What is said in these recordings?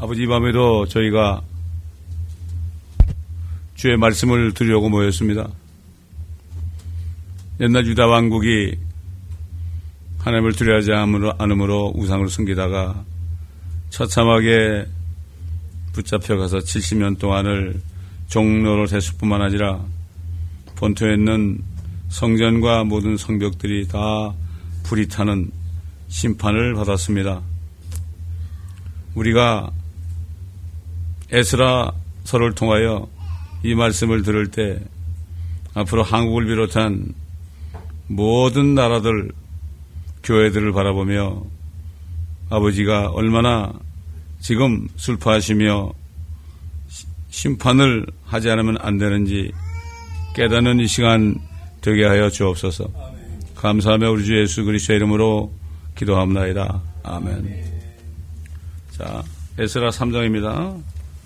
아버지, 이 밤에도 저희가 주의 말씀을 드리려고 모였습니다. 옛날 유다 왕국이 하나님을 두려워하지 않으므로 우상을 섬기다가 처참하게 붙잡혀가서 70년 동안을 종로를 했을 뿐만 아니라 본토에 있는 성전과 모든 성벽들이 다 불이 타는 심판을 받았습니다. 우리가 에스라서를 통하여 이 말씀을 들을 때 앞으로 한국을 비롯한 모든 나라들, 교회들을 바라보며 아버지가 얼마나 지금 슬퍼하시며 심판을 하지 않으면 안 되는지 깨닫는 이 시간 되게 하여 주옵소서. 감사하며 우리 주 예수 그리스도의 이름으로 기도합나이다. 아멘. 자, 에스라 3장입니다.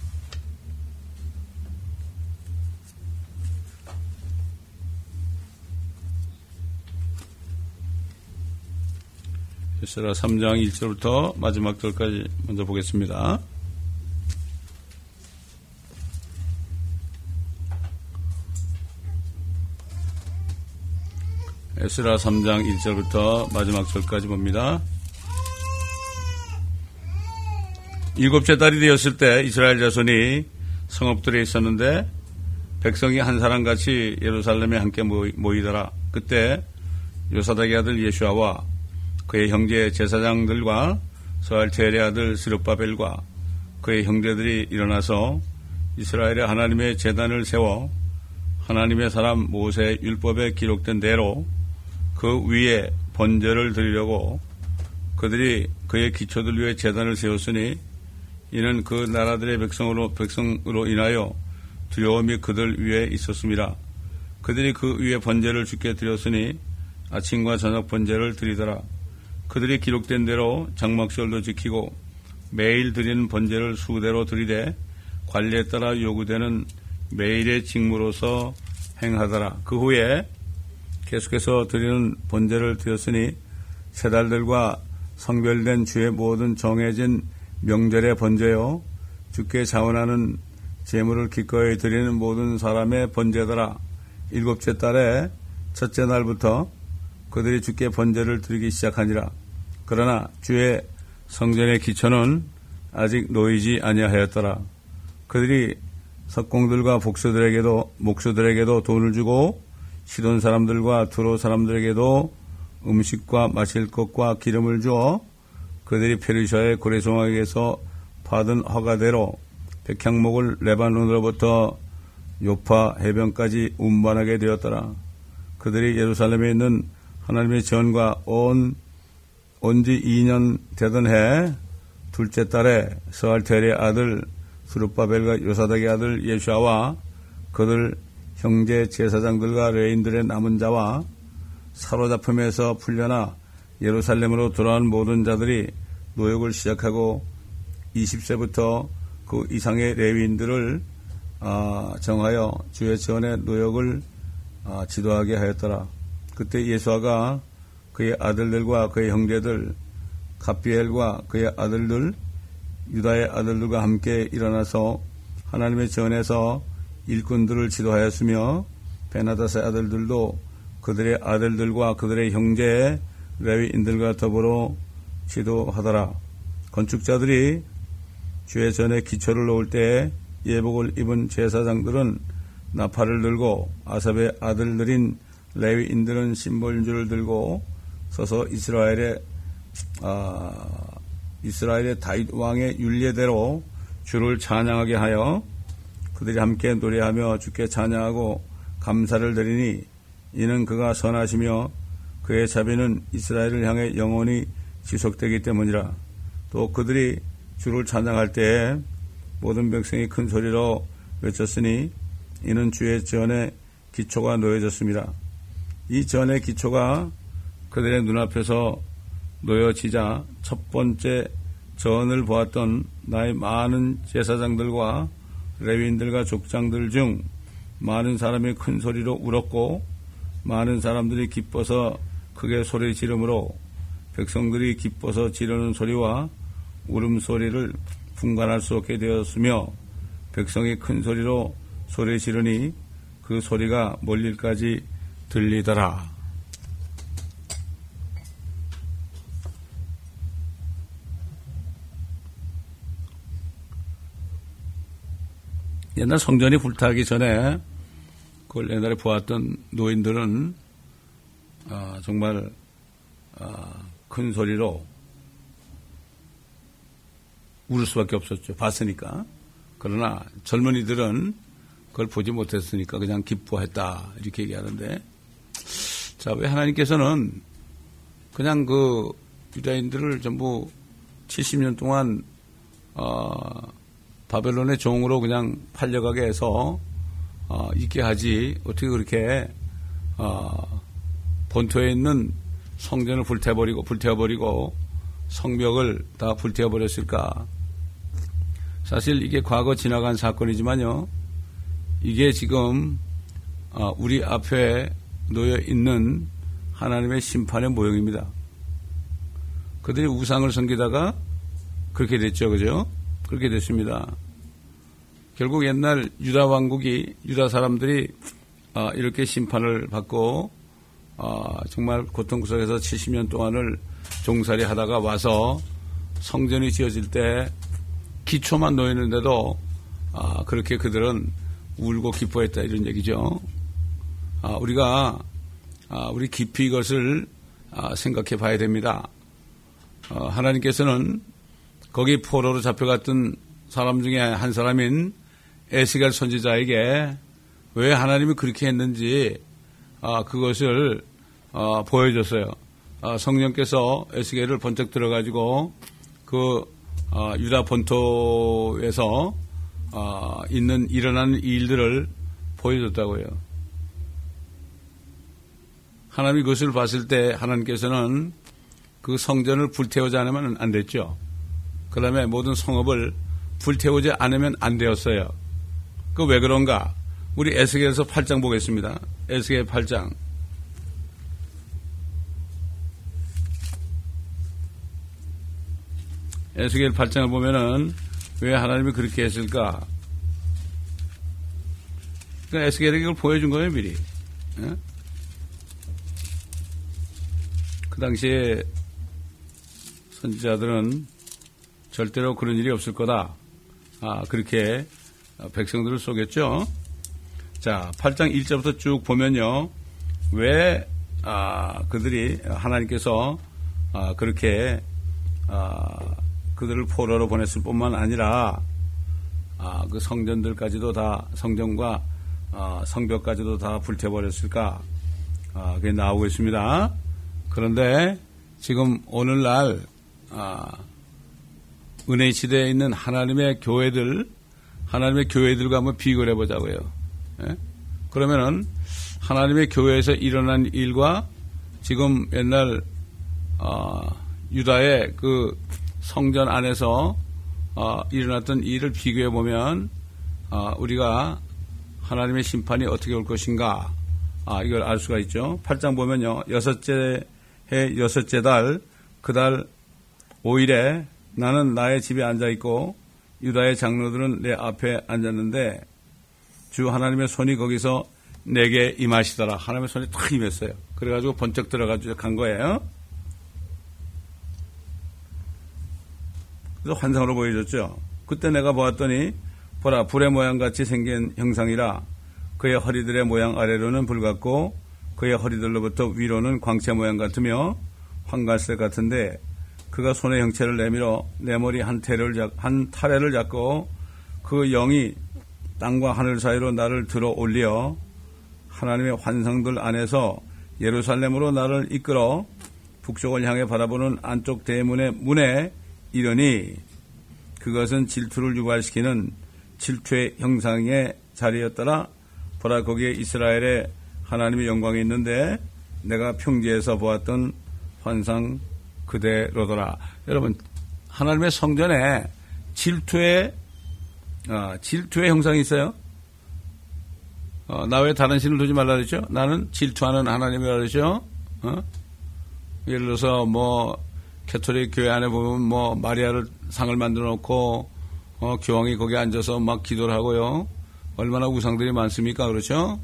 에스라 3장 1절부터 마지막 절까지 먼저 보겠습니다. 에스라 3장 1절부터 마지막 절까지 봅니다. 7째 달이 되었을 때 이스라엘 자손이 성읍들에 있었는데 백성이 한 사람같이 예루살렘에 함께 모이더라. 그때 요사닥의 아들 예수아와 그의 형제 제사장들과 스알티엘의 아들 스룹바벨과 그의 형제들이 일어나서 이스라엘의 하나님의 제단을 세워 하나님의 사람 모세의 율법에 기록된 대로 그 위에 번제를 드리려고 그들이 그의 기초들 위에 제단을 세웠으니 이는 그 나라들의 백성으로 인하여 두려움이 그들 위에 있었습니다. 그들이 그 위에 번제를 주께 드렸으니 아침과 저녁 번제를 드리더라. 그들이 기록된 대로 장막절도 지키고 매일 드리는 번제를 수대로 드리되 관리에 따라 요구되는 매일의 직무로서 행하더라. 그 후에 계속해서 드리는 번제를 드렸으니 세 달들과 성별된 주의 모든 정해진 명절의 번제요 주께 자원하는 제물을 기꺼이 드리는 모든 사람의 번제더라. 7째 달에 첫째 날부터 그들이 주께 번제를 드리기 시작하니라. 그러나 주의 성전의 기초는 아직 놓이지 아니하였더라. 그들이 석공들과 목수들에게도 돈을 주고 시돈 사람들과 두로 사람들에게도 음식과 마실 것과 기름을 주어 그들이 페르시아의 고레송에게서 받은 허가대로 백향목을 레바논으로부터 요파 해변까지 운반하게 되었더라. 그들이 예루살렘에 있는 하나님의 전과 온지 2년 되던 해 둘째 달에 스알티엘의 아들 스룹바벨과 요사닥의 아들 예수아와 그들 형제 제사장들과 레인들의 남은 자와 사로잡힘에서 풀려나 예루살렘으로 돌아온 모든 자들이 노역을 시작하고 20세부터 그 이상의 레위인들을 정하여 주의 전에 노역을 지도하게 하였더라. 그때 예수아가 그의 아들들과 그의 형제들 갑비엘과 그의 아들들 유다의 아들들과 함께 일어나서 하나님의 전에서 일꾼들을 지도하였으며 베나다스의 아들들도 그들의 아들들과 그들의 형제 레위인들과 더불어 지도하더라. 건축자들이 주의 전에 기초를 놓을 때 예복을 입은 제사장들은 나팔을 들고 아삽의 아들들인 레위인들은 심벌줄을 들고 서서 이스라엘의 다윗 왕의 율례대로 주를 찬양하게 하여 그들이 함께 노래하며 주께 찬양하고 감사를 드리니 이는 그가 선하시며 그의 자비는 이스라엘을 향해 영원히 지속되기 때문이라. 또 그들이 주를 찬양할 때에 모든 백성이 큰 소리로 외쳤으니 이는 주의 전의 기초가 놓여졌습니다. 이 전의 기초가 그들의 눈앞에서 놓여지자 첫 번째 전을 보았던 나의 많은 제사장들과 레위인들과 족장들 중 많은 사람이 큰 소리로 울었고 많은 사람들이 기뻐서 크게 소리 지르므로 백성들이 기뻐서 지르는 소리와 울음소리를 분간할 수 없게 되었으며 백성이 큰 소리로 소리 지르니 그 소리가 멀리까지 들리더라. 옛날 성전이 불타기 전에 그걸 옛날에 보았던 노인들은 정말 큰 소리로 울을 수밖에 없었죠. 봤으니까. 그러나 젊은이들은 그걸 보지 못했으니까 그냥 기뻐했다 이렇게 얘기하는데, 자, 왜 하나님께서는 그냥 그 유다인들을 전부 70년 동안 바벨론의 종으로 그냥 팔려가게 해서 있게 하지, 어떻게 그렇게 본토에 있는 성전을 불태워버리고 성벽을 다 불태워버렸을까? 사실 이게 과거 지나간 사건이지만요, 이게 지금 우리 앞에 놓여 있는 하나님의 심판의 모형입니다. 그들이 우상을 섬기다가 그렇게 됐죠, 그죠? 그렇게 됐습니다. 결국 옛날 유다 왕국이, 유다 사람들이 이렇게 심판을 받고 정말 고통구석에서 70년 동안을 종살이 하다가 와서 성전이 지어질 때 기초만 놓였는데도 그렇게 그들은 울고 기뻐했다 이런 얘기죠. 우리 깊이 이것을 생각해 봐야 됩니다. 하나님께서는 거기 포로로 잡혀갔던 사람 중에 한 사람인 에스겔 선지자에게 왜 하나님이 그렇게 했는지 그것을 보여줬어요. 성령께서 에스겔을 번쩍 들어가지고 그 유다 본토에서 일어나는 일들을 보여줬다고요. 하나님이 그것을 봤을 때 하나님께서는 그 성전을 불태우지 않으면 안 됐죠. 그 다음에 모든 성읍을 불태우지 않으면 안 되었어요. 그 왜 그런가? 우리 에스겔에서 8장 보겠습니다. 에스겔 8장. 에스겔 8장을 보면은 왜 하나님이 그렇게 했을까? 그러니까 에스겔에게 이걸 보여준 거예요, 미리. 예? 그 당시에 선지자들은 절대로 그런 일이 없을 거다. 그렇게 백성들을 속였죠. 자, 8장 1절부터 쭉 보면요. 왜 그들이 하나님께서 그렇게 그들을 포로로 보냈을 뿐만 아니라 그 성전들까지도 다, 성전과 성벽까지도 다 불태워버렸을까? 그게 나오고 있습니다. 그런데 지금 오늘날 은혜의 시대에 있는 하나님의 교회들과 한번 비교를 해보자고요. 예? 그러면은 하나님의 교회에서 일어난 일과 지금 옛날 유다의 그 성전 안에서 일어났던 일을 비교해 보면 우리가 하나님의 심판이 어떻게 올 것인가 이걸 알 수가 있죠. 8장 보면요. 여섯째 달 그달 5일에 나는 나의 집에 앉아있고 유다의 장로들은 내 앞에 앉았는데 주 하나님의 손이 거기서 내게 임하시더라. 하나님의 손이 탁 임했어요. 그래가지고 번쩍 들어가지고 간 거예요. 그래서 환상으로 보여줬죠. 그때 내가 보았더니 보라, 불의 모양같이 생긴 형상이라. 그의 허리들의 모양 아래로는 불 같고 그의 허리들로부터 위로는 광채 모양 같으며 황갈색 같은데 그가 손에 형체를 내밀어 내 머리 한 타래를 잡고 그 영이 땅과 하늘 사이로 나를 들어 올려 하나님의 환상들 안에서 예루살렘으로 나를 이끌어 북쪽을 향해 바라보는 안쪽 대문의 문에 이르니 그것은 질투를 유발시키는 질투의 형상의 자리였더라. 보라, 거기에 이스라엘의 하나님의 영광이 있는데 내가 평지에서 보았던 환상 그대로더라. 여러분, 하나님의 성전에 질투의 형상이 있어요. 나 외에 다른 신을 두지 말라 그랬죠. 나는 질투하는 하나님이라 그랬죠. 예를 들어서 뭐 캐톨릭 교회 안에 보면 뭐 마리아를 상을 만들어 놓고 교황이 거기 앉아서 막 기도를 하고요. 얼마나 우상들이 많습니까? 그렇죠?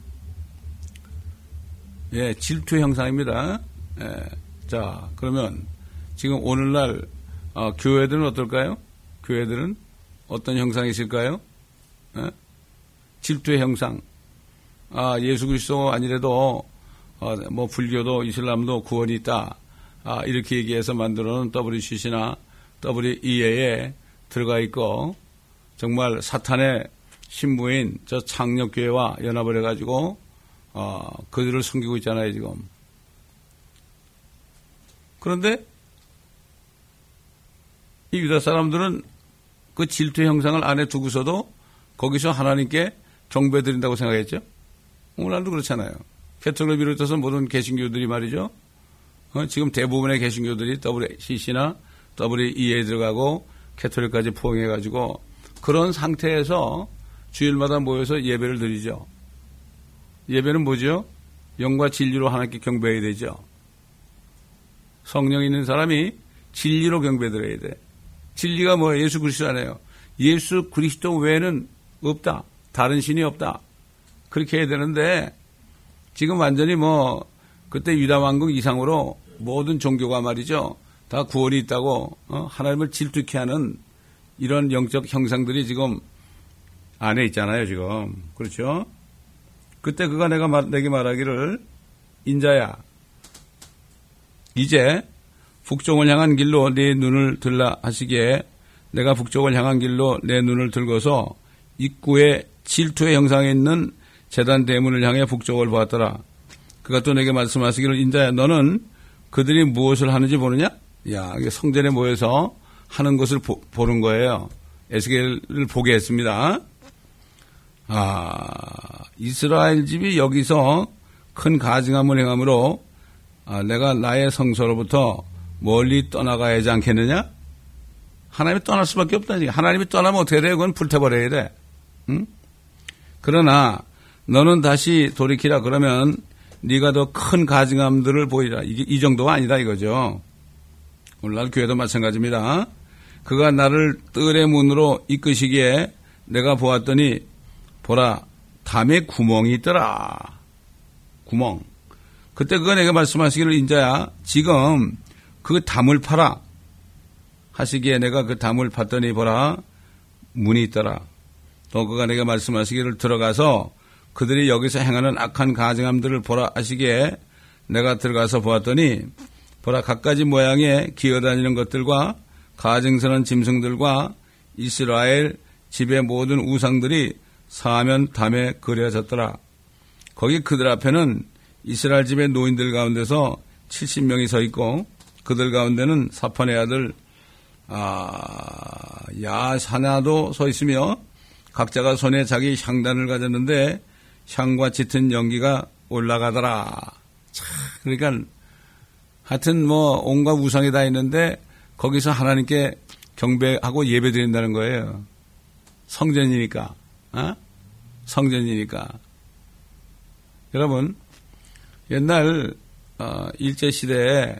예, 질투의 형상입니다. 예. 자, 그러면 지금 오늘날 교회들은 어떨까요? 교회들은 어떤 형상이 있을까요? 예? 질투의 형상. 예수 그리스도 아니래도 뭐 불교도 이슬람도 구원이 있다. 이렇게 얘기해서 만들어놓은 WCC나 WEA에 들어가 있고 정말 사탄의 신부인 저 창력교회와 연합을 해가지고 그들을 섬기고 있잖아요 지금. 그런데 이 유다 사람들은 그 질투의 형상을 안에 두고서도 거기서 하나님께 경배드린다고 생각했죠. 오늘날도 그렇잖아요. 캐톨릭을 비롯해서 모든 개신교들이 말이죠. 지금 대부분의 개신교들이 WCC나 WEA에 들어가고 캐톨릭까지 포용해가지고 그런 상태에서 주일마다 모여서 예배를 드리죠. 예배는 뭐죠? 영과 진리로 하나님께 경배해야 되죠. 성령 있는 사람이 진리로 경배드려야 돼. 진리가 뭐예요? 예수 그리스도잖아요. 예수 그리스도 외에는 없다. 다른 신이 없다. 그렇게 해야 되는데 지금 완전히 그때 유다 왕국 이상으로 모든 종교가 말이죠. 다 구원이 있다고 하나님을 질투케 하는 이런 영적 형상들이 지금 안에 있잖아요. 지금. 그렇죠? 그때 그가 내게 말하기를 인자야 이제 북쪽을 향한 길로 네 눈을 들라 하시기에 내가 북쪽을 향한 길로 내 눈을 들고서 입구에 질투의 형상에 있는 제단 대문을 향해 북쪽을 보았더라. 그가 또 내게 말씀하시기를 인자야 너는 그들이 무엇을 하는지 보느냐? 야, 이게 성전에 모여서 하는 것을 보는 거예요. 에스겔을 보게 했습니다. 이스라엘 집이 여기서 큰 가증함을 행함으로 내가 나의 성소로부터 멀리 떠나가야 하지 않겠느냐? 하나님이 떠날 수밖에 없다. 하나님이 떠나면 어떻게 돼요? 그건 불태버려야 돼. 응? 그러나 너는 다시 돌이키라 그러면 네가 더 큰 가증함들을 보이라. 이 정도가 아니다 이거죠. 오늘날 교회도 마찬가지입니다. 그가 나를 뜰의 문으로 이끄시기에 내가 보았더니 보라 담에 구멍이 있더라. 구멍. 그때 그가 내게 말씀하시기를 인자야 지금 그 담을 파라 하시기에 내가 그 담을 팠더니 보라 문이 있더라. 또 그가 내게 말씀하시기를 들어가서 그들이 여기서 행하는 악한 가증함들을 보라 하시기에 내가 들어가서 보았더니 보라 갖가지 모양의 기어다니는 것들과 가증스러운 짐승들과 이스라엘 집의 모든 우상들이 사면 담에 그려졌더라. 거기 그들 앞에는 이스라엘 집의 노인들 가운데서 70명이 서 있고 그들 가운데는 사판의 아들 야사냐도 서 있으며 각자가 손에 자기 향단을 가졌는데 향과 짙은 연기가 올라가더라. 그러니까 하여튼 온갖 우상이 다 있는데 거기서 하나님께 경배하고 예배드린다는 거예요. 성전이니까. 성전이니까. 여러분 옛날 일제시대에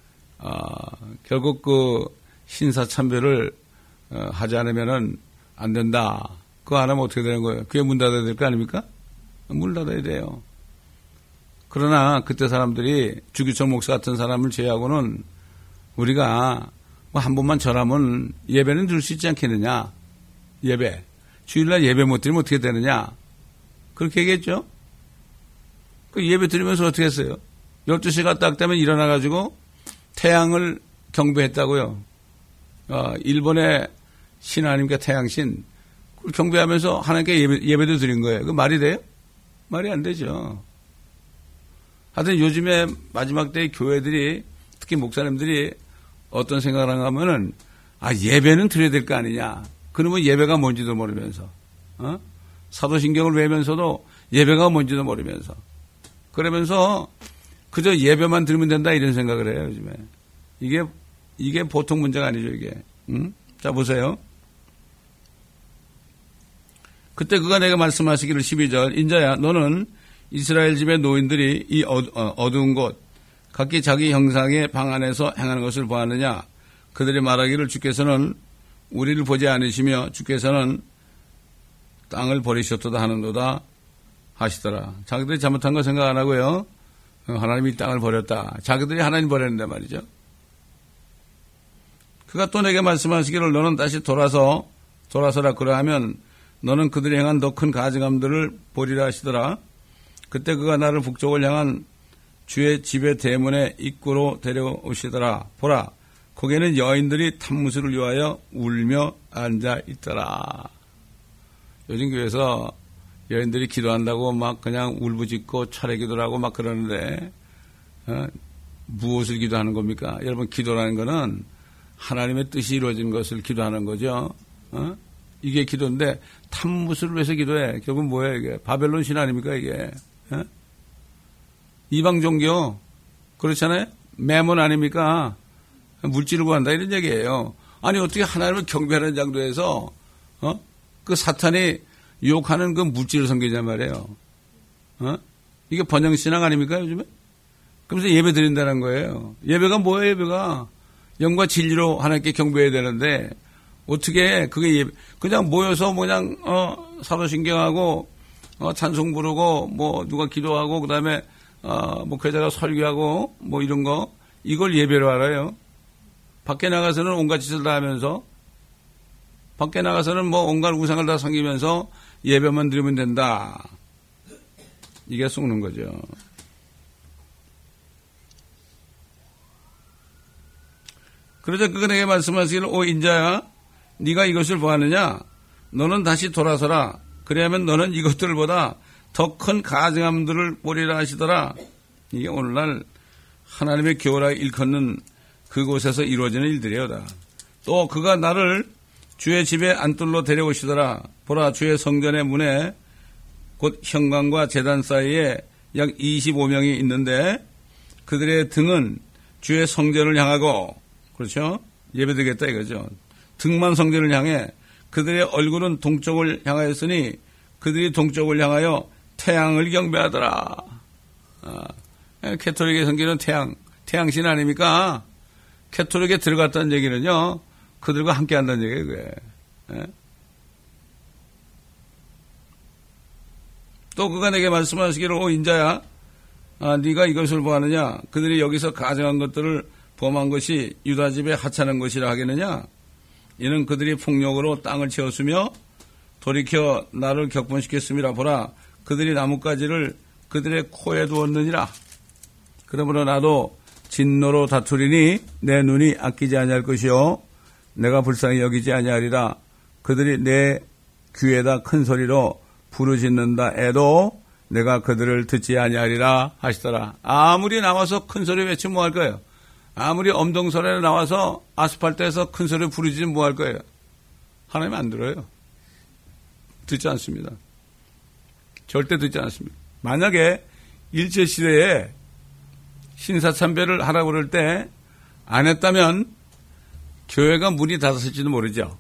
결국 그 신사참배를 하지 않으면은 안 된다. 그거 안 하면 어떻게 되는 거예요? 교회 문 닫아야 될 거 아닙니까? 문 닫아야 돼요. 그러나 그때 사람들이 주기철 목사 같은 사람을 제외하고는 우리가 한 번만 절하면 예배는 드릴 수 있지 않겠느냐. 예배. 주일날 예배 못 드리면 어떻게 되느냐. 그렇게 얘기했죠. 그 예배 드리면서 어떻게 했어요? 12시가 딱 되면 일어나가지고 태양을 경배했다고요. 일본의 신 아닙니까? 태양신. 그걸 경배하면서 하나님께 예배도 드린 거예요. 그 말이 돼요? 말이 안 되죠. 하여튼 요즘에 마지막 때의 교회들이 특히 목사님들이 어떤 생각을 하냐면은 예배는 드려야 될 거 아니냐. 그러면 예배가 뭔지도 모르면서 사도신경을 외우면서도 예배가 뭔지도 모르면서 그러면서 그저 예배만 드리면 된다 이런 생각을 해요. 요즘에. 이게 보통 문제가 아니죠 이게. 자 보세요. 그때 그가 내가 말씀하시기를 12절 인자야 너는 이스라엘 집의 노인들이 이 어두운 곳 각기 자기 형상의 방 안에서 행하는 것을 보았느냐. 그들이 말하기를 주께서는 우리를 보지 않으시며 주께서는 땅을 버리셨도다 하는도다 하시더라. 자기들이 잘못한 거 생각 안 하고요. 하나님이 땅을 버렸다. 자기들이 하나님 버렸는데 말이죠. 그가 또 내게 말씀하시기를 너는 다시 돌아서라 그러하면 너는 그들이 행한 더 큰 가증함들을 보리라 하시더라. 그때 그가 나를 북쪽을 향한 주의 집의 대문의 입구로 데려오시더라. 보라, 거기에는 여인들이 탐무술을 위하여 울며 앉아 있더라. 요즘 교회에서 여인들이 기도한다고 막 그냥 울부짖고 철회 기도를 하고 막 그러는데 무엇을 기도하는 겁니까? 여러분, 기도라는 거는 하나님의 뜻이 이루어진 것을 기도하는 거죠. 이게 기도인데 탐무술을 위해서 기도해. 결국은 뭐예요 이게? 바벨론 신 아닙니까 이게? 이방 종교 그렇잖아요. 매몬 아닙니까? 물질을 구한다 이런 얘기예요. 아니 어떻게 하나님을 경배하는 장도에서 그 사탄이 유혹하는 그 물질을 섬기자 말이에요. 이게 번영신앙 아닙니까 요즘에? 그러면서 예배 드린다는 거예요. 예배가 뭐예요 예배가? 영과 진리로 하나님께 경배해야 되는데 어떻게 그게 그냥 모여서 그냥 사도신경하고 찬송 부르고 뭐 누가 기도하고 그다음에 목회자가 설교하고 뭐 이런 거 이걸 예배로 알아요. 밖에 나가서는 온갖 짓을 다 하면서 밖에 나가서는 뭐 온갖 우상을 다 섬기면서 예배만 드리면 된다. 이게 속는 거죠. 그러자 그가 내게 말씀하시기를 오 인자야 네가 이것을 보았느냐? 너는 다시 돌아서라. 그래야면 너는 이것들보다 더 큰 가증함들을 보리라 하시더라. 이게 오늘날 하나님의 교회라 일컫는 그곳에서 이루어지는 일들이었다. 또 그가 나를 주의 집에 안뜰로 데려오시더라. 보라 주의 성전의 문에 곧 현관과 제단 사이에 약 25명이 있는데 그들의 등은 주의 성전을 향하고 그렇죠? 예배드리겠다 이거죠. 등만 성전을 향해 그들의 얼굴은 동쪽을 향하였으니 그들이 동쪽을 향하여 태양을 경배하더라. 캐톨릭의 성경은 태양신 아닙니까? 캐톨릭에 들어갔다는 얘기는요. 그들과 함께 한다는 얘기예요. 그게. 또 그가 내게 말씀하시기를 오 인자야 네가 이것을 보았느냐? 그들이 여기서 가정한 것들을 범한 것이 유다 집에 하찮은 것이라 하겠느냐? 이는 그들이 폭력으로 땅을 채웠으며 돌이켜 나를 격분시켰음이라. 보라 그들이 나뭇가지를 그들의 코에 두었느니라. 그러므로 나도 진노로 다투리니 내 눈이 아끼지 아니할 것이요 내가 불쌍히 여기지 아니하리라. 그들이 내 귀에다 큰 소리로 부르짖는다 해도 내가 그들을 듣지 아니하리라 하시더라. 아무리 나와서 큰 소리 외치면 뭐 할 거예요? 아무리 엄동설에 나와서 아스팔트에서 큰 소리 부르짖으면 뭐 할 거예요? 하나님 안 들어요. 듣지 않습니다. 절대 듣지 않습니다. 만약에 일제시대에 신사참배를 하라고 그럴 때 안 했다면 교회가 문이 닫았을지도 모르죠.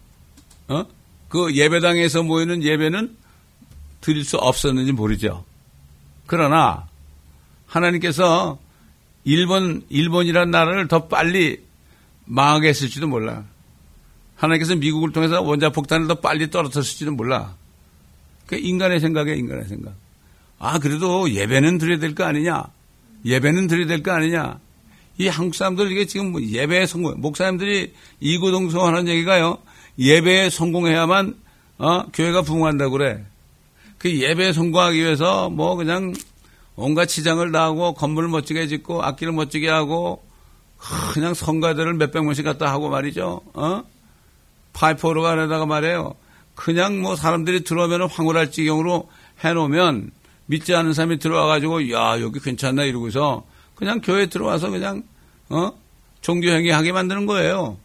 그 예배당에서 모이는 예배는 드릴 수 없었는지 모르죠. 그러나 하나님께서 일본이라는 나라를 더 빨리 망하게 했을지도 몰라. 하나님께서 미국을 통해서 원자폭탄을 더 빨리 떨어뜨렸을지도 몰라. 그 인간의 생각이에요, 인간의 생각. 그래도 예배는 드려야 될 거 아니냐? 예배는 드려야 될 거 아니냐? 이 한국 사람들 이게 지금 예배에 성공, 목사님들이 이구동성하는 얘기가요. 예배에 성공해야만 교회가 부흥한다고 그래. 그 예배에 성공하기 위해서 뭐 그냥 온갖 치장을 다 하고 건물을 멋지게 짓고 악기를 멋지게 하고 그냥 성가대를 몇백 명씩 갖다 하고 말이죠. 파이프 오르간에다가 말이에요. 그냥 뭐 사람들이 들어오면 황홀할 지경으로 해놓으면 믿지 않는 사람이 들어와가지고 야 여기 괜찮나 이러고서 그냥 교회에 들어와서 그냥 종교행위 하게 만드는 거예요.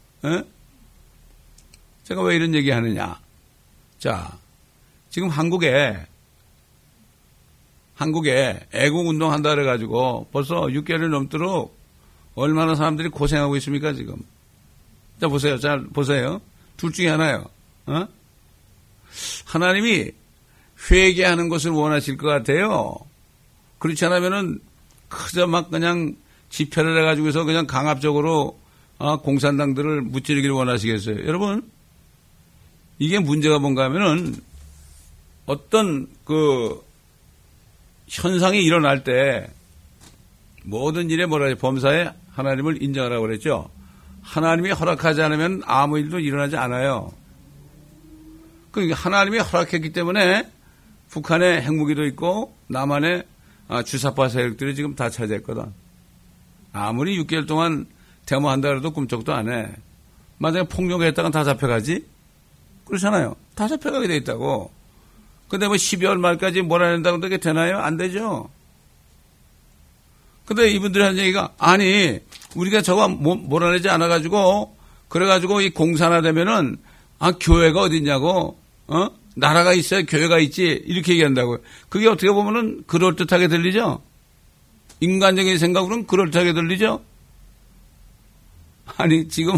제가 왜 이런 얘기하느냐? 자, 지금 한국에 애국운동 한다 그래가지고 벌써 6개월이 넘도록 얼마나 사람들이 고생하고 있습니까 지금? 자 보세요, 잘 보세요. 둘 중에 하나요. 하나님이 회개하는 것을 원하실 것 같아요. 그렇지 않으면은 그저 막 그냥 집회를 해가지고서 그냥 강압적으로 공산당들을 무찌르기를 원하시겠어요? 여러분, 이게 문제가 뭔가 하면은 어떤 현상이 일어날 때 모든 일에 범사에 하나님을 인정하라고 그랬죠. 하나님이 허락하지 않으면 아무 일도 일어나지 않아요. 그러니까 하나님이 허락했기 때문에 북한에 핵무기도 있고 남한에 주사파 세력들이 지금 다 차지했거든. 아무리 6개월 동안 데모한다 그래도 꿈쩍도 안 해. 만약에 폭력했다가 다 잡혀가지? 그렇잖아요. 다 잡혀가게 돼 있다고. 근데 12월 말까지 몰아낸다고 그게 되나요? 안 되죠. 근데 이분들이 한 얘기가, 아니, 우리가 저거 몰아내지 않아가지고, 그래가지고 이 공산화되면은, 교회가 어딨냐고, 나라가 있어야 교회가 있지, 이렇게 얘기한다고요. 그게 어떻게 보면은 그럴듯하게 들리죠? 인간적인 생각으로는 그럴듯하게 들리죠? 아니, 지금,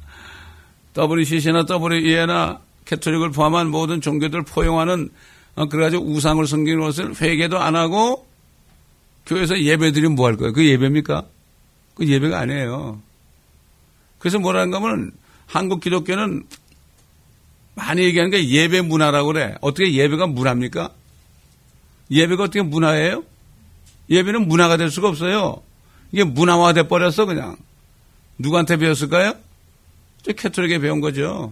WCC나 WEA나 캐톨릭을 포함한 모든 종교들을 포용하는, 그래가지고 우상을 섬기는 것을 회개도 안 하고, 교회에서 예배 드리면 뭐 할 거예요? 그 예배입니까? 그 예배가 아니에요. 그래서 뭐라는가 하면, 한국 기독교는 많이 얘기하는 게 예배 문화라고 그래. 어떻게 예배가 문화입니까? 예배가 어떻게 문화예요? 예배는 문화가 될 수가 없어요. 이게 문화화돼 버렸어, 그냥. 누구한테 배웠을까요? 저 캐톨릭에 배운 거죠.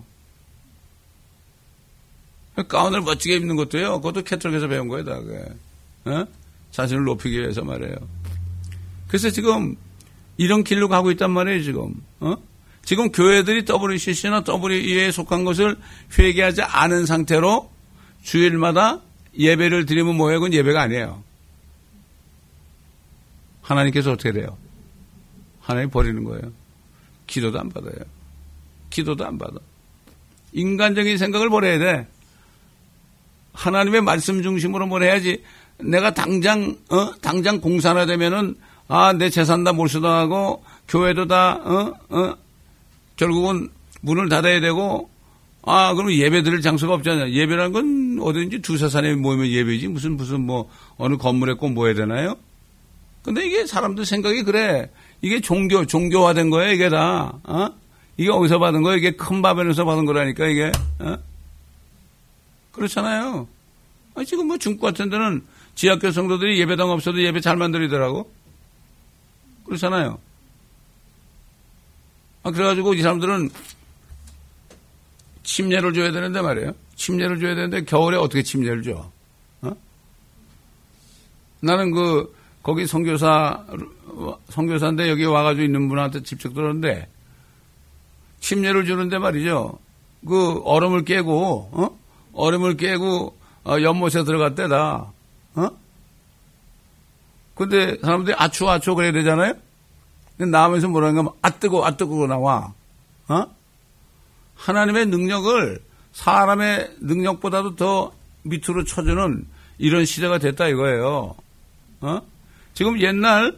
가운을 멋지게 입는 것도요, 그것도 캐톨릭에서 배운 거예요, 다. 자신을 높이기 위해서 말이에요. 그래서 지금 이런 길로 가고 있단 말이에요, 지금. 지금 교회들이 WCC나 WEA에 속한 것을 회개하지 않은 상태로 주일마다 예배를 드리면 뭐예요? 그건 예배가 아니에요. 하나님께서 어떻게 돼요? 하나님 버리는 거예요. 기도도 안 받아요. 기도도 안 받아. 인간적인 생각을 버려야 돼. 하나님의 말씀 중심으로 뭘 해야지. 내가 당장 공산화되면은, 내 재산 다 몰수당하고, 교회도 다, 결국은 문을 닫아야 되고, 그럼 예배 드릴 장소가 없잖아요. 예배라는 건 어딘지 두세 사람이 모이면 예배지. 무슨 어느 건물에 꼭 모여야 되나요? 근데 이게 사람들 생각이 그래. 이게 종교화된 거예요, 이게 다. 이게 어디서 받은 거예요? 이게 큰 바벨에서 받은 거라니까, 이게. 그렇잖아요. 지금 중국 같은 데는 지하교 성도들이 예배당 없어도 예배 잘 만들더라고. 그렇잖아요. 그래가지고 이 사람들은 침례를 줘야 되는데 말이에요. 침례를 줘야 되는데 겨울에 어떻게 침례를 줘? 나는 거기 선교사인데 여기 와가지고 있는 분한테 직접 들었는데 침례를 주는데 말이죠. 얼음을 깨고 연못에 들어갔대다. 근데 사람들이 아추 그래야 되잖아요? 근데 나오면서 뭐라는가 하면 뜨거 나와. 하나님의 능력을 사람의 능력보다도 더 밑으로 쳐주는 이런 시대가 됐다 이거예요. 지금 옛날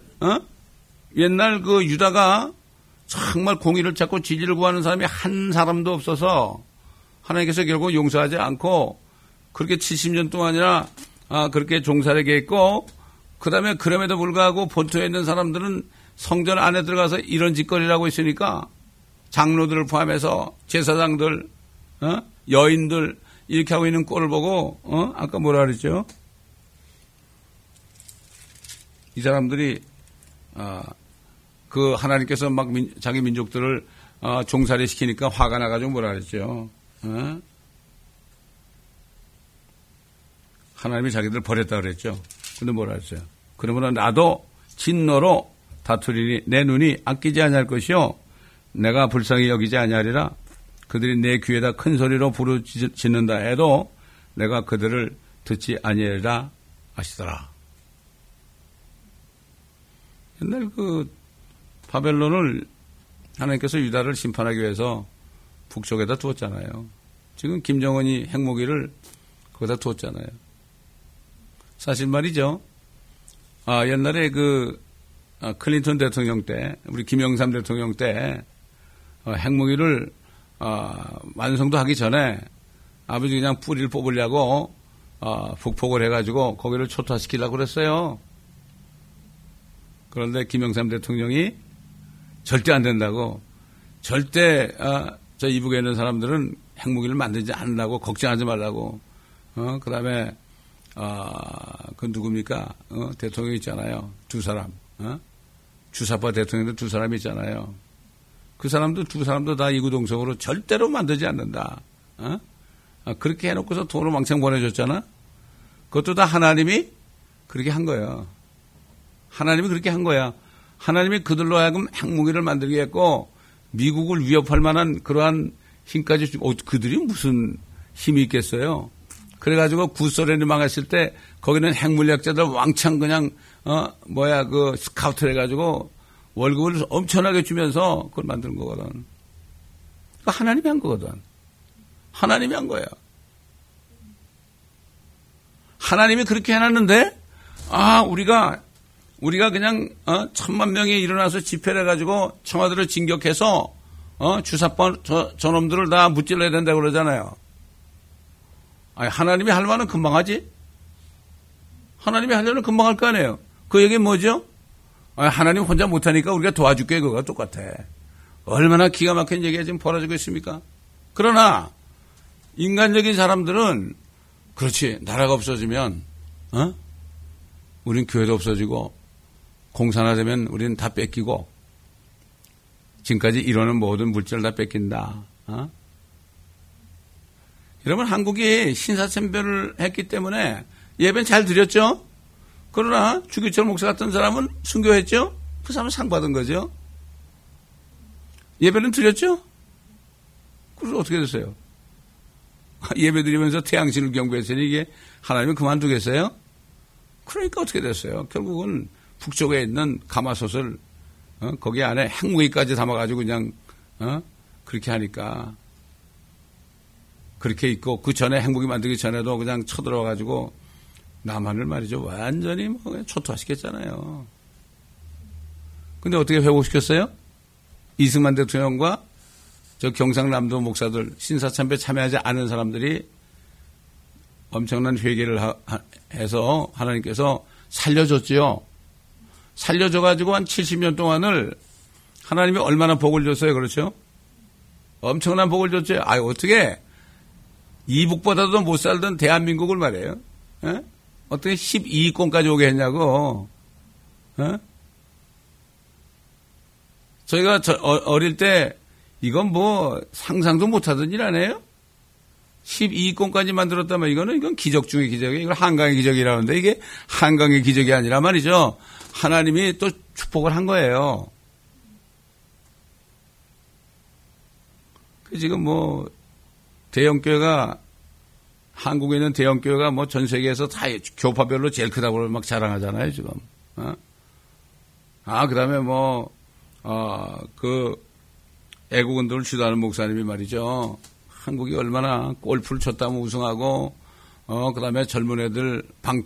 유다가 정말 공의를 찾고 지지를 구하는 사람이 한 사람도 없어서 하나님께서 결국 용서하지 않고 그렇게 70년 동안이나 그렇게 종살이게 했고 그 다음에 그럼에도 불구하고 본토에 있는 사람들은 성전 안에 들어가서 이런 짓거리를 하고 있으니까 장로들을 포함해서 제사장들, 여인들 이렇게 하고 있는 꼴을 보고 아까 뭐라 그랬죠? 이 사람들이 하나님께서 막 자기 민족들을 종살이 시키니까 화가 나가지고 뭐라 그랬죠? 하나님이 자기들 버렸다 그랬죠. 근데 뭐라 했어요? 그러므로 나도 진노로 다투리니 내 눈이 아끼지 아니할 것이요 내가 불쌍히 여기지 아니하리라. 그들이 내 귀에다 큰 소리로 부르짖는다 해도 내가 그들을 듣지 아니하리라 하시더라. 옛날 바벨론을 하나님께서 유다를 심판하기 위해서 북쪽에다 두었잖아요. 지금 김정은이 핵무기를 거기다 두었잖아요. 사실 말이죠. 옛날에 클린턴 대통령 때, 우리 김영삼 대통령 때, 핵무기를, 완성도 하기 전에 아버지 그냥 뿌리를 뽑으려고, 북폭을 해가지고 거기를 초토화시키려고 그랬어요. 그런데 김영삼 대통령이 절대 안 된다고 절대 저 이북에 있는 사람들은 핵무기를 만들지 않으려고 걱정하지 말라고. 그다음에 그 누굽니까? 대통령 있잖아요. 두 사람. 주사파 대통령도 두 사람 있잖아요. 그 사람도 두 사람도 다 이구동성으로 절대로 만들지 않는다. 그렇게 해놓고서 돈을 왕창 보내줬잖아. 그것도 다 하나님이 그렇게 한 거예요. 하나님이 그렇게 한 거야. 하나님이 그들로 하여금 핵무기를 만들게 했고 미국을 위협할 만한 그러한 힘까지 그들이 무슨 힘이 있겠어요. 그래가지고 구소련이 망했을 때 거기는 핵물리학자들 왕창 그냥 그 스카우트를 해가지고 월급을 엄청나게 주면서 그걸 만드는 거거든. 그거 하나님이 한 거거든. 하나님이 한 거야. 하나님이 그렇게 해놨는데 우리가 그냥 1,000만 명이 일어나서 집회를 해가지고 청와대를 진격해서 주사파 저놈들을 다 무찔러야 된다고 그러잖아요. 아니, 하나님이 할 말은 금방 하지? 하나님이 하려면 금방 할 거 아니에요. 그 얘기는 뭐죠? 아니, 하나님 혼자 못하니까 우리가 도와줄게. 그거가 똑같아. 얼마나 기가 막힌 얘기가 지금 벌어지고 있습니까? 그러나 인간적인 사람들은 그렇지. 나라가 없어지면 우린 교회도 없어지고 공산화 되면 우리는 다 뺏기고 지금까지 이뤄낸 모든 물질을 다 뺏긴다. 여러분, 한국이 신사참배를 했기 때문에 예배는 잘 드렸죠? 그러나 주기철 목사 같은 사람은 순교했죠? 그 사람은 상 받은 거죠? 예배는 드렸죠? 그래서 어떻게 됐어요? 예배 드리면서 태양신을 경배했으니 이게 하나님은 그만두겠어요? 그러니까 어떻게 됐어요? 결국은 북쪽에 있는 가마솥을 거기 안에 핵무기까지 담아가지고 그냥 그렇게 하니까 그렇게 있고 그 전에 핵무기 만들기 전에도 그냥 쳐들어가지고 남한을 말이죠 완전히 뭐 그냥 초토화시켰잖아요. 근데 어떻게 회복시켰어요? 이승만 대통령과 저 경상남도 목사들 신사참배 참여하지 않은 사람들이 엄청난 회개를 해서 하나님께서 살려줬지요. 살려줘가지고 한 70년 동안을 하나님이 얼마나 복을 줬어요. 그렇죠? 엄청난 복을 줬죠. 어떻게 이북보다도 못 살던 대한민국을 말이에요. 에? 어떻게 12위권까지 오게 했냐고. 에? 저희가 어릴 때 이건 뭐 상상도 못하던 일 아니에요? 12위권까지 만들었다면 이건 기적 중의 기적이에요. 이걸 한강의 기적이라는데 이게 한강의 기적이 아니라 말이죠. 하나님이 또 축복을 한 거예요. 지금 뭐 대형교회가 한국에 있는 대형교회가 뭐 전 세계에서 다 교파별로 제일 크다고 막 자랑하잖아요 지금. 그다음에 그 애국운동을 주도하는 목사님이 말이죠. 한국이 얼마나 골프를 쳤다면 우승하고 그다음에 젊은 애들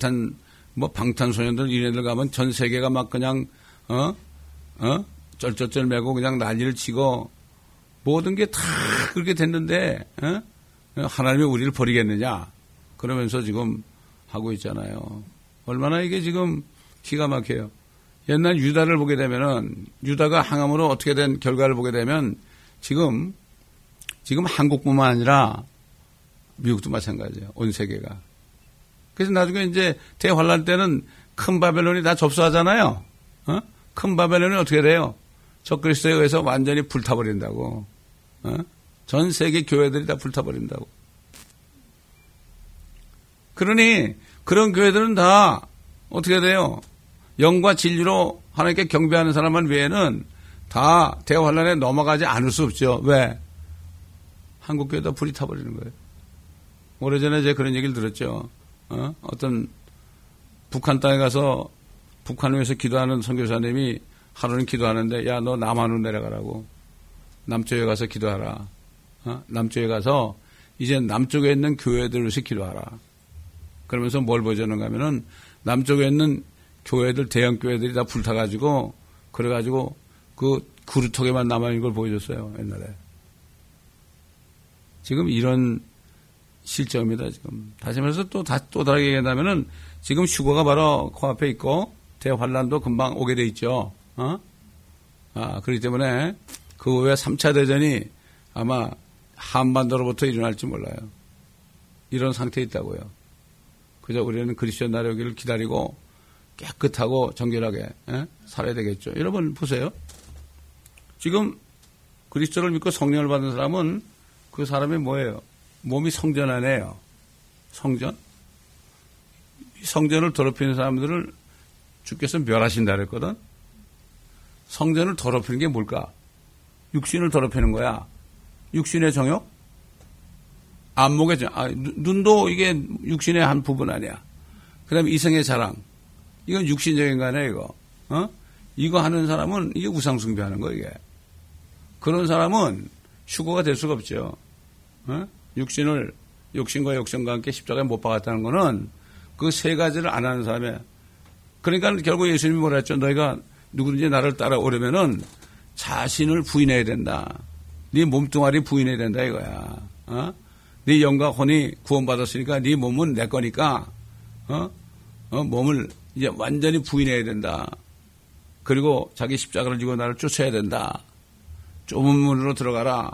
방탄소년들 이네들 가면 전 세계가 막 그냥 쩔쩔쩔 매고 그냥 난리를 치고 모든 게 다 그렇게 됐는데 하나님이 우리를 버리겠느냐 그러면서 지금 하고 있잖아요. 얼마나 이게 지금 기가 막혀요. 옛날 유다를 보게 되면은 유다가 항암으로 어떻게 된 결과를 보게 되면 지금 한국뿐만 아니라 미국도 마찬가지예요. 온 세계가. 그래서 나중에 이제 대환란 때는 큰 바벨론이 다 접수하잖아요. 큰 바벨론이 어떻게 돼요? 적그리스도에 의해서 완전히 불타버린다고. 전 세계 교회들이 다 불타버린다고. 그러니 그런 교회들은 다 어떻게 돼요? 영과 진리로 하나님께 경배하는 사람만 외에는 다 대환란에 넘어가지 않을 수 없죠. 왜? 한국 교회다 불이 타버리는 거예요. 오래전에 제가 그런 얘기를 들었죠. 어떤 북한 땅에 가서 북한을 위해서 기도하는 선교사님이 하루는 기도하는데 야, 너 남한으로 내려가라고. 남쪽에 가서 기도하라. 남쪽에 가서 이제 남쪽에 있는 교회들을 위해서 기도하라. 그러면서 뭘 보여주는가 하면은 남쪽에 있는 교회들, 대형 교회들이 다 불타가지고 그래가지고 그 그루터기만 남아있는 걸 보여줬어요. 옛날에. 지금 이런 실정입니다. 지금. 다시 말해서 또 다르게 얘기한다면은 지금 휴거가 바로 코앞에 있고 대환란도 금방 오게 돼 있죠. 그렇기 때문에 그 후에 3차 대전이 아마 한반도로부터 일어날지 몰라요. 이런 상태에 있다고요. 그저 우리는 그리스도 나라의 오기를 기다리고 깨끗하고 정결하게 살아야 되겠죠. 여러분 보세요. 지금 그리스도를 믿고 성령을 받은 사람은 그 사람이 뭐예요? 몸이 성전 안에요. 성전? 성전을 더럽히는 사람들을 주께서 멸하신다 그랬거든. 성전을 더럽히는 게 뭘까? 육신을 더럽히는 거야. 육신의 정욕? 안목의 정욕. 눈도 이게 육신의 한 부분 아니야. 그 다음에 이성의 자랑. 이건 육신적인 거 아니야, 이거. 이거 하는 사람은 이게 우상숭배하는 거야, 이게. 그런 사람은 휴거가 될 수가 없죠. 육신과 욕심과 함께 십자가에 못 박았다는 거는 그 세 가지를 안 하는 사람이야. 그러니까 결국 예수님이 뭐라 했죠? 너희가 누구든지 나를 따라오려면은 자신을 부인해야 된다. 네 몸뚱아리 부인해야 된다 이거야. 네 영과 혼이 구원받았으니까 네 몸은 내 거니까 몸을 이제 완전히 부인해야 된다. 그리고 자기 십자가를 지고 나를 쫓아야 된다. 좁은 문으로 들어가라.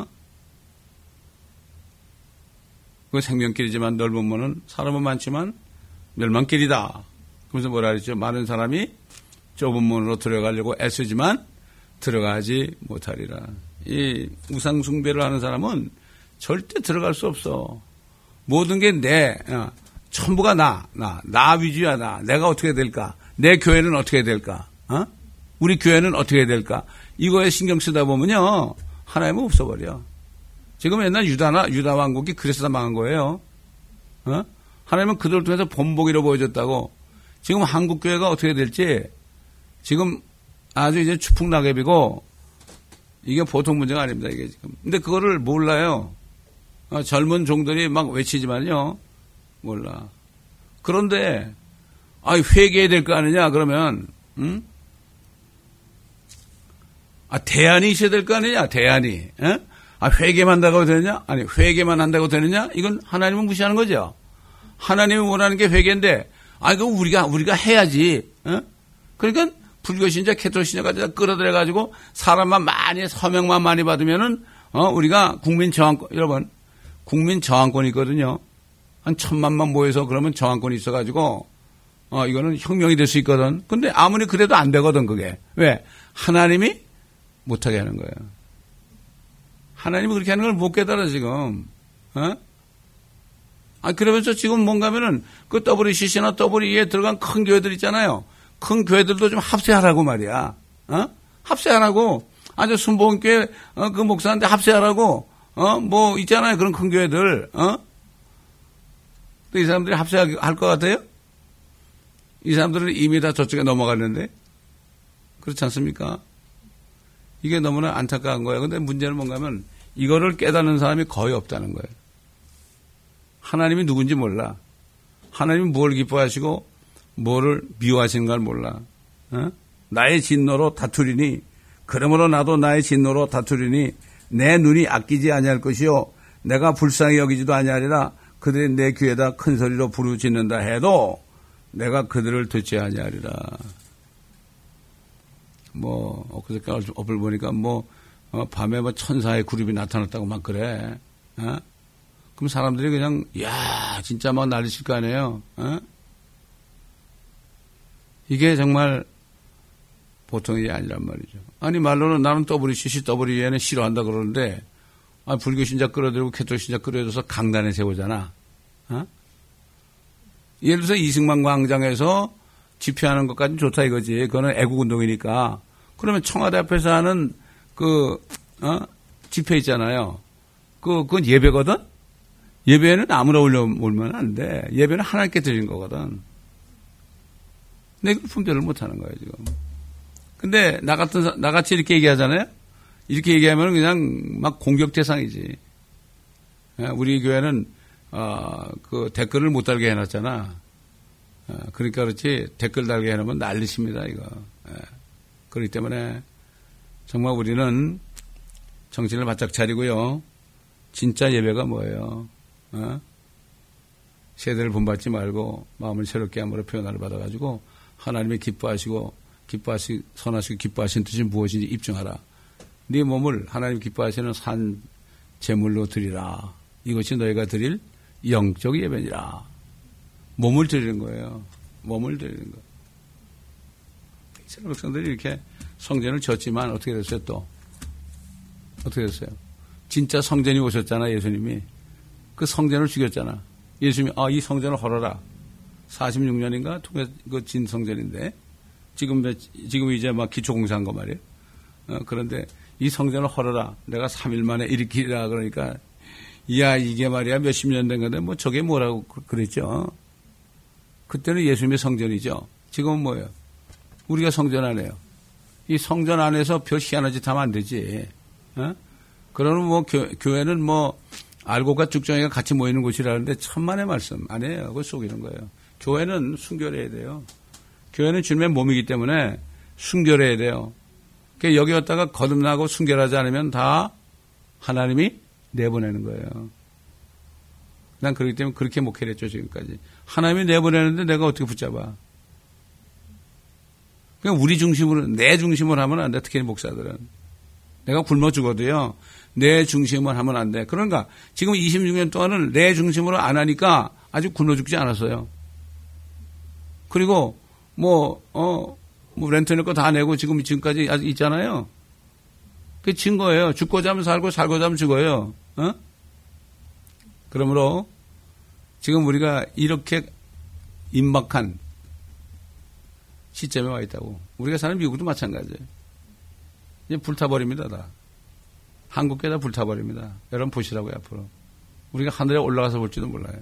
그 생명길이지만 넓은 문은 사람은 많지만 멸망길이다. 그래서 뭐라 그랬죠? 많은 사람이 좁은 문으로 들어가려고 애쓰지만 들어가지 못하리라. 이 우상숭배를 하는 사람은 절대 들어갈 수 없어. 모든 게 전부가 나 위주야, 나. 내가 어떻게 될까? 내 교회는 어떻게 될까? 우리 교회는 어떻게 될까? 이거에 신경 쓰다 보면요. 하나님은 없어버려. 지금 옛날 유다 왕국이 그래서 망한 거예요. 하나님은 그들을 통해서 본보기로 보여줬다고. 지금 한국 교회가 어떻게 될지 지금 아주 이제 추풍낙엽이고 이게 보통 문제가 아닙니다, 이게 지금. 근데 그거를 몰라요. 젊은 종들이 막 외치지만요. 몰라. 그런데, 회개해야 될 거 아니냐, 그러면, 대안이 있어야 될 거 아니냐, 대안이. 회개만 한다고 되느냐? 아니, 회개만 한다고 되느냐? 이건 하나님은 무시하는 거죠. 하나님이 원하는 게 회개인데, 그거 우리가 해야지. 그러니까, 불교신자, 캐톨신자까지 끌어들여가지고, 사람만 많이, 서명만 많이 받으면은, 우리가 국민 저항권, 여러분, 국민 저항권이 있거든요. 한 1000만만 모여서 그러면 저항권이 있어가지고, 이거는 혁명이 될 수 있거든. 근데 아무리 그래도 안 되거든, 그게. 왜? 하나님이 못하게 하는 거예요. 하나님이 그렇게 하는 걸 못 깨달아, 지금. 그러면서 지금 뭔가면은, 그 WCC나 WE에 들어간 큰 교회들 있잖아요. 큰 교회들도 좀 합세하라고 말이야. 합세하라고. 아주 순복음교회, 그 목사한테 합세하라고. 뭐, 있잖아요. 그런 큰 교회들. 또 이 사람들이 합세할 것 같아요? 이 사람들은 이미 다 저쪽에 넘어갔는데. 그렇지 않습니까? 이게 너무나 안타까운 거예요. 근데 문제는 뭔가 하면 이거를 깨닫는 사람이 거의 없다는 거예요. 하나님이 누군지 몰라. 하나님이 뭘 기뻐하시고 뭐를 미워하시는 걸 몰라. 나의 진노로 다투리니 그러므로 나도 나의 진노로 다투리니 내 눈이 아끼지 아니할 것이요 내가 불쌍히 여기지도 아니하리라. 그들이 내 귀에다 큰 소리로 부르짖는다 해도 내가 그들을 듣지 아니하리라. 엊그저께 어플 보니까 밤에 천사의 그룹이 나타났다고 막 그래. 그럼 사람들이 그냥, 진짜 막 난리칠 거 아니에요. 이게 정말 보통 일이 아니란 말이죠. 아니, 말로는 나는 WCCW에는 싫어한다 그러는데, 불교신자 끌어들이고 캐톨신자 끌어들여서 강단에 세우잖아. 예를 들어서 이승만 광장에서 집회하는 것까지는 좋다 이거지. 그거는 애국운동이니까. 그러면 청와대 앞에서 하는 집회 있잖아요. 그건 예배거든? 예배는 아무나 올면 안 돼. 예배는 하나님께 드리는 거거든. 근데 이걸 분별을 못 하는 거예요, 지금. 근데 나같이 이렇게 얘기하잖아요? 이렇게 얘기하면 그냥 막 공격 대상이지. 우리 교회는, 그 댓글을 못 달게 해놨잖아. 그러니까 그렇지, 댓글 달게 해놓으면 난리십니다, 이거. 그렇기 때문에 정말 우리는 정신을 바짝 차리고요. 진짜 예배가 뭐예요? 세대를 본받지 말고 마음을 새롭게 함으로 표현을 받아가지고 하나님이 기뻐하시고 선하시고 기뻐하신 뜻이 무엇인지 입증하라. 네 몸을 하나님 기뻐하시는 산 제물로 드리라. 이것이 너희가 드릴 영적 예배니라. 몸을 드리는 거예요. 몸을 드리는 거. 이스라엘 백성들이 이렇게 성전을 졌지만 어떻게 됐어요 또? 어떻게 됐어요? 진짜 성전이 오셨잖아, 예수님이. 그 성전을 죽였잖아. 예수님이, 이 성전을 헐어라. 46년인가? 그 진 성전인데. 지금 이제 막 기초공사한 거 말이에요. 그런데 이 성전을 헐어라. 내가 3일 만에 일으키라. 그러니까, 이게 말이야. 몇십 년 된 건데, 뭐 저게 뭐라고 그랬죠. 그때는 예수님의 성전이죠. 지금은 뭐예요? 우리가 성전 안에요. 이 성전 안에서 별 희한한 짓 하면 안 되지. 그러면 뭐 교회는 뭐 알고가 쭉정이가 같이 모이는 곳이라는데 천만의 말씀 아니에요. 그걸 속이는 거예요. 교회는 순결해야 돼요. 교회는 주님의 몸이기 때문에 순결해야 돼요. 그러니까 여기 왔다가 거듭나고 순결하지 않으면 다 하나님이 내보내는 거예요. 난 그렇기 때문에 그렇게 목회를 했죠, 지금까지. 하나님이 내보내는데 내가 어떻게 붙잡아? 그냥 우리 중심으로, 내 중심으로 하면 안 돼. 특히 목사들은. 내가 굶어 죽어도요, 내 중심으로 하면 안 돼. 그러니까 지금 26년 동안은 내 중심으로 안 하니까 아직 굶어 죽지 않았어요. 그리고 뭐 렌트 낼 거 다 내고 지금까지 아직 있잖아요. 그게 증거예요. 죽고자 하면 살고 살고자 하면 죽어요. 그러므로 지금 우리가 이렇게 임박한 시점에 와 있다고. 우리가 사는 미국도 마찬가지예요. 이제 불타버립니다, 다. 한국계 다 불타버립니다. 여러분 보시라고요, 앞으로. 우리가 하늘에 올라가서 볼지도 몰라요.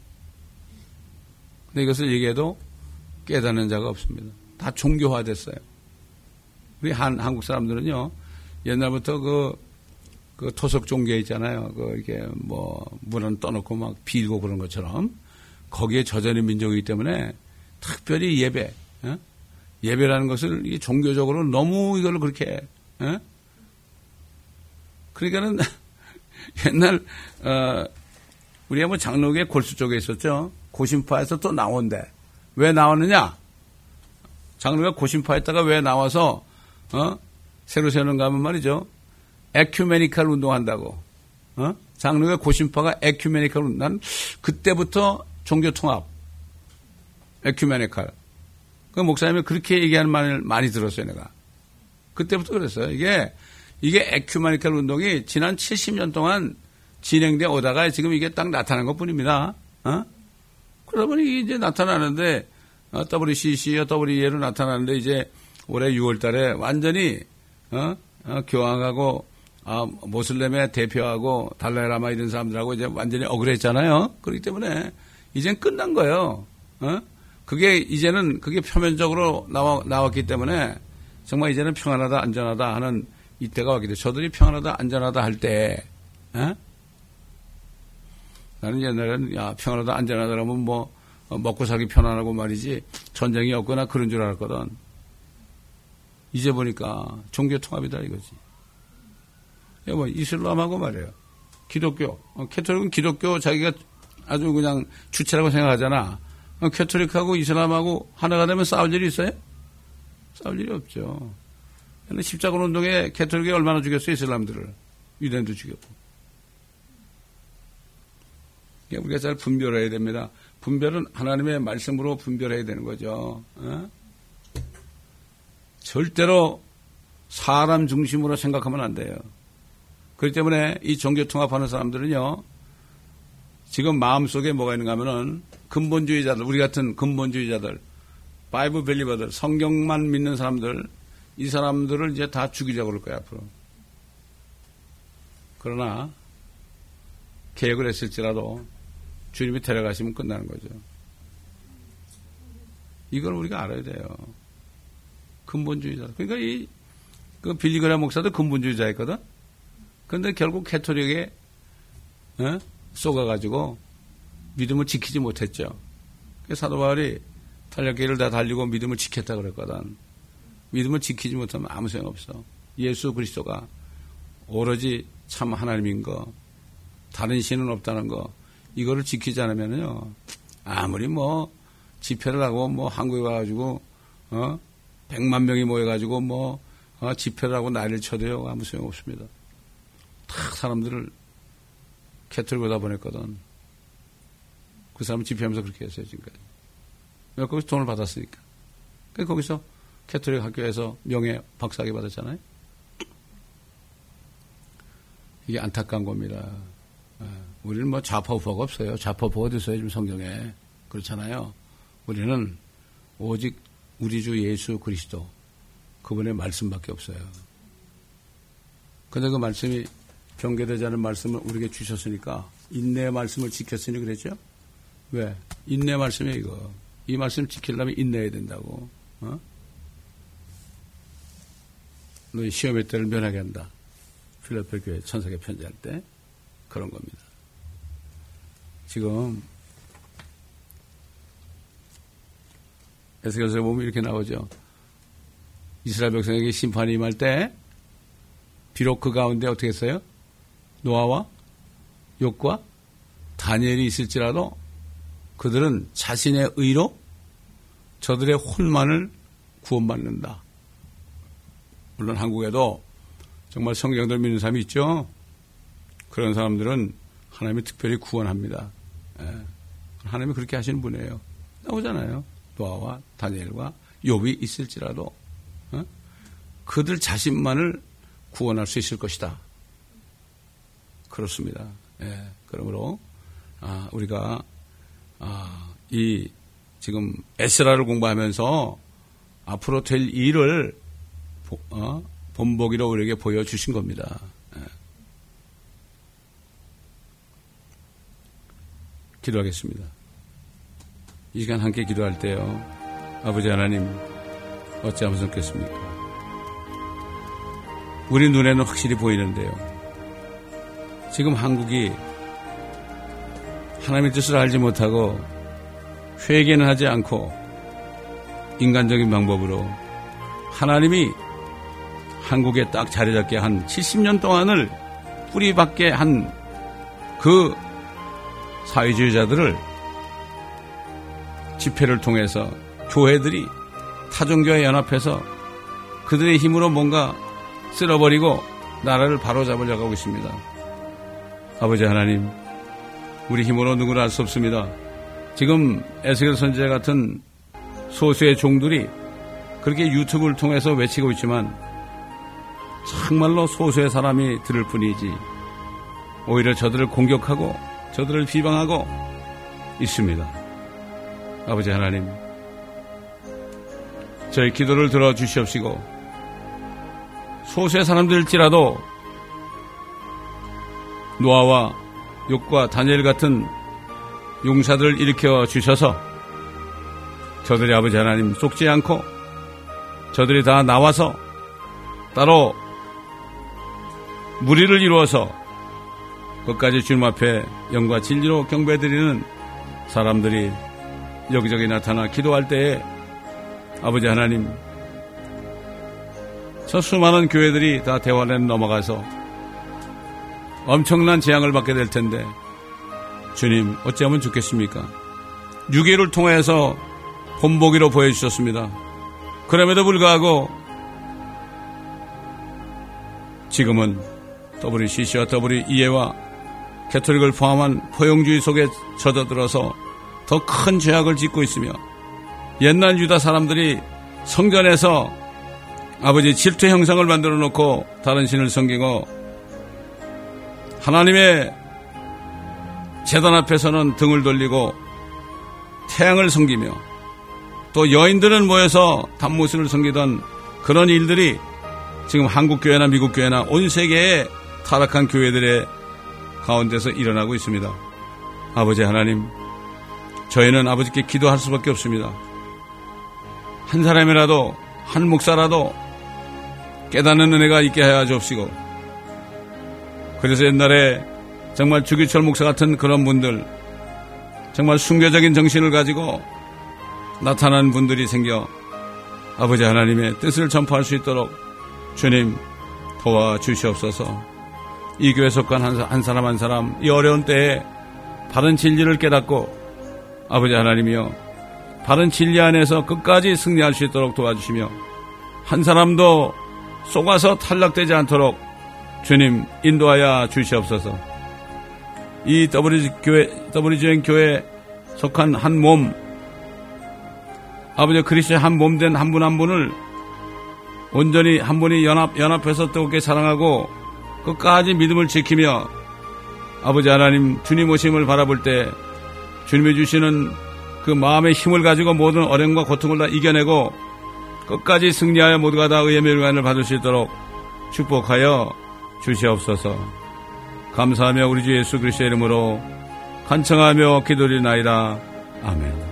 근데 이것을 얘기해도 깨닫는 자가 없습니다. 다 종교화됐어요. 우리 한국 사람들은요, 옛날부터 그 토속 종교 있잖아요. 이렇게 문은 떠놓고 막 빌고 그런 것처럼 거기에 젖어있는 민족이기 때문에 특별히 예배라는 것을 이게 종교적으로 너무 이걸 그렇게, 그러니까는 옛날, 우리가 뭐 장로교회 골수 쪽에 있었죠. 고심파에서 또 나온대. 왜 나왔느냐? 장로교회 고심파에다가 왜 나와서, 새로 세우는가 하면 말이죠. 에큐메니칼 운동한다고. 장로교회 고심파가 에큐메니칼 운동. 난 그때부터 종교통합. 에큐메니칼. 그 목사님이 그렇게 얘기하는 말을 많이 들었어요, 내가. 그때부터 그랬어요. 이게 에큐메니칼 운동이 지난 70년 동안 진행돼 오다가 지금 이게 딱 나타난 것 뿐입니다. 그러다 보니 이게 이제 나타나는데, WCC와 WE로 나타나는데 이제 올해 6월 달에 완전히, 교황하고, 모슬렘의 대표하고 달라이라마 이런 사람들하고 이제 완전히 억울했잖아요. 그렇기 때문에 이젠 끝난 거예요. 이제는 그게 표면적으로 나왔기 때문에 정말 이제는 평안하다, 안전하다 하는 이때가 왔기 때문에 저들이 평안하다, 안전하다 할 때, 나는 옛날에는, 평안하다, 안전하다 그러면 먹고 살기 편안하고 말이지, 전쟁이 없거나 그런 줄 알았거든. 이제 보니까 종교 통합이다 이거지. 이슬람하고 말이에요. 기독교. 캐톨릭은 기독교 자기가 아주 그냥 주체라고 생각하잖아. 캐톨릭하고 이슬람하고 하나가 되면 싸울 일이 있어요? 싸울 일이 없죠. 근데 십자군 운동에 캐톨릭이 얼마나 죽였어요, 이슬람들을. 유대인도 죽였고. 우리가 잘 분별해야 됩니다. 분별은 하나님의 말씀으로 분별해야 되는 거죠. 절대로 사람 중심으로 생각하면 안 돼요. 그렇기 때문에 이 종교 통합하는 사람들은요, 지금 마음속에 뭐가 있는가 하면은 근본주의자들, 우리 같은 근본주의자들, 바이블 벨리버들, 성경만 믿는 사람들, 이 사람들을 이제 다 죽이자고 그럴 거야, 앞으로. 그러나, 개혁을 했을지라도 주님이 데려가시면 끝나는 거죠. 이걸 우리가 알아야 돼요. 근본주의자. 그러니까 그 빌리그라 목사도 근본주의자였거든? 근데 결국 캐톨릭에, 쏘가가지고 믿음을 지키지 못했죠. 사도 바울이 탄력기를 다 달리고 믿음을 지켰다 그랬거든. 믿음을 지키지 못하면 아무 소용없어. 예수 그리스도가 오로지 참 하나님인 거, 다른 신은 없다는 거, 이거를 지키지 않으면요, 아무리 집회를 하고 한국에 와가지고 100만 명이 모여가지고 집회를 하고 난리를 쳐도요, 아무 소용 없습니다. 다 사람들을 캐톨릭으로 다 보냈거든. 그 사람은 집회하면서 그렇게 했어요, 지금까지. 왜? 거기서 돈을 받았으니까. 거기서 캐톨릭 학교에서 명예 박사학위 받았잖아요. 이게 안타까운 겁니다. 우리는 뭐 좌파 우파가 없어요. 좌파 우파가 어디 있어요, 지금 성경에. 그렇잖아요. 우리는 오직 우리 주 예수 그리스도, 그분의 말씀밖에 없어요. 근데 그 말씀이 경계되지 않은 말씀을 우리에게 주셨으니까, 인내의 말씀을 지켰으니 그랬죠? 왜? 인내 말씀이에요, 이거. 이 말씀 지키려면 인내해야 된다고. 너희 시험의 때를 면하게 한다. 필리포 교회 천사에게 편지할 때 그런 겁니다. 지금 에스겔서에 보면 이렇게 나오죠. 이스라엘 백성에게 심판이 임할 때 비록 그 가운데 어떻게 했어요? 노아와 욥과 다니엘이 있을지라도 그들은 자신의 의로 저들의 혼만을 구원받는다. 물론 한국에도 정말 성경들 믿는 사람이 있죠. 그런 사람들은 하나님이 특별히 구원합니다. 하나님이 그렇게 하시는 분이에요. 나오잖아요. 노아와 다니엘과 욥이 있을지라도 그들 자신만을 구원할 수 있을 것이다. 그렇습니다. 그러므로 우리가 이 지금 에스라를 공부하면서 앞으로 될 일을 본보기로 우리에게 보여주신 겁니다. 기도하겠습니다. 이 시간 함께 기도할 때요, 아버지 하나님 어찌하면 좋겠습니까? 우리 눈에는 확실히 보이는데요, 지금 한국이 하나님의 뜻을 알지 못하고 회개는 하지 않고 인간적인 방법으로 하나님이 한국에 딱 자리 잡게 한 70년 동안을 뿌리박게 한 그 사회주의자들을 집회를 통해서 교회들이 타종교회 연합해서 그들의 힘으로 뭔가 쓸어버리고 나라를 바로잡으려고 하고 있습니다. 아버지 하나님, 우리 힘으로 누구나 할 수 없습니다. 지금 에스겔 선지자 같은 소수의 종들이 그렇게 유튜브를 통해서 외치고 있지만 정말로 소수의 사람이 들을 뿐이지 오히려 저들을 공격하고 저들을 비방하고 있습니다. 아버지 하나님, 저희 기도를 들어주시옵시고 소수의 사람들일지라도 노아와 욥과 다니엘 같은 용사들을 일으켜 주셔서 저들이 아버지 하나님 속지 않고 저들이 다 나와서 따로 무리를 이루어서 끝까지 주님 앞에 영과 진리로 경배드리는 사람들이 여기저기 나타나 기도할 때에 아버지 하나님, 저 수많은 교회들이 다 대화에 넘어가서 엄청난 재앙을 받게 될 텐데 주님 어찌하면 좋겠습니까? 유괴를 통해서 본보기로 보여주셨습니다. 그럼에도 불구하고 지금은 WCC와 WEA와 캐톨릭을 포함한 포용주의 속에 젖어들어서 더 큰 죄악을 짓고 있으며 옛날 유다 사람들이 성전에서 아버지 질투 형상을 만들어 놓고 다른 신을 섬기고 하나님의 제단 앞에서는 등을 돌리고 태양을 섬기며 또 여인들은 모여서 단무스를 섬기던 그런 일들이 지금 한국 교회나 미국 교회나 온 세계의 타락한 교회들의 가운데서 일어나고 있습니다. 아버지 하나님, 저희는 아버지께 기도할 수밖에 없습니다. 한 사람이라도, 한 목사라도 깨닫는 은혜가 있게 하여 주옵시고, 그래서 옛날에 정말 주기철 목사 같은 그런 분들, 정말 순교적인 정신을 가지고 나타난 분들이 생겨 아버지 하나님의 뜻을 전파할 수 있도록 주님 도와주시옵소서. 이 교회 속한 한 사람 한 사람 이 어려운 때에 바른 진리를 깨닫고 아버지 하나님이여 바른 진리 안에서 끝까지 승리할 수 있도록 도와주시며 한 사람도 속아서 탈락되지 않도록 주님 인도하여 주시옵소서. 이 WGN 교회에 속한 한 몸, 아버지 그리스도의 한 몸 된 한 분 한 분을 온전히 한 분이 연합해서 뜨겁게 사랑하고 끝까지 믿음을 지키며 아버지 하나님 주님 오심을 바라볼 때 주님이 주시는 그 마음의 힘을 가지고 모든 어려움과 고통을 다 이겨내고 끝까지 승리하여 모두가 다 의의 멸관을 받을 수 있도록 축복하여 주시옵소서. 감사하며 우리 주 예수 그리스도의 이름으로 간청하며 기도드리나이다. 아멘.